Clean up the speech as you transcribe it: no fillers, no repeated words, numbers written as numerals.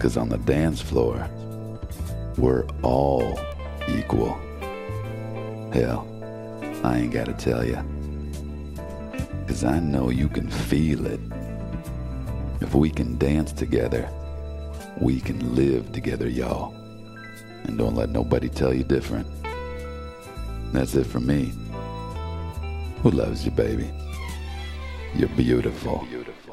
'Cause on the dance floor, we're all equal. Hell, I ain't gotta tell you. 'Cause I know you can feel it. If we can dance together, we can live together, y'all. And don't let nobody tell you different. That's it for me. Who loves you, baby? You're beautiful.